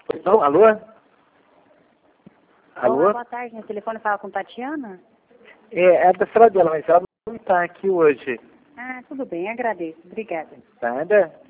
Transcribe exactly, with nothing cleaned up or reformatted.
Pois não? Alô? Alô? Olá, boa tarde. No telefone fala com Tatiana? É, é da sala dela, mas ela não está aqui hoje. Ah, tudo bem, agradeço. Obrigada. Nada?